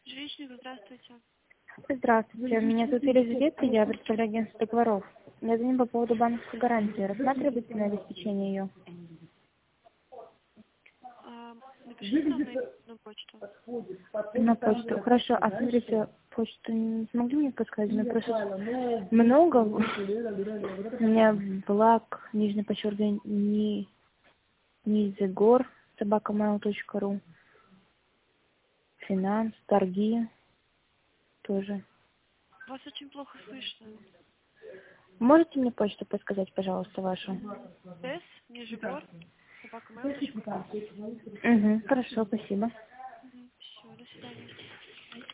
Жилищник, здравствуйте. Здравствуйте, меня зовут Елизавета, я представляю агентство договоров. Я звоню по поводу банковской гарантии. Рассматриваете на обеспечение ее? Напишите нам на почту. На почту. Хорошо, а смотрите, почту не смогли мне подсказать? Мне просто много. У меня благ, нижний подчеркивание, Низегор, @mail.ru, финанс, торги тоже. Вас очень плохо слышно. Можете мне почту подсказать, пожалуйста, вашу? С, Нижегор, @mail.ru. Хорошо, спасибо. Все, до свидания.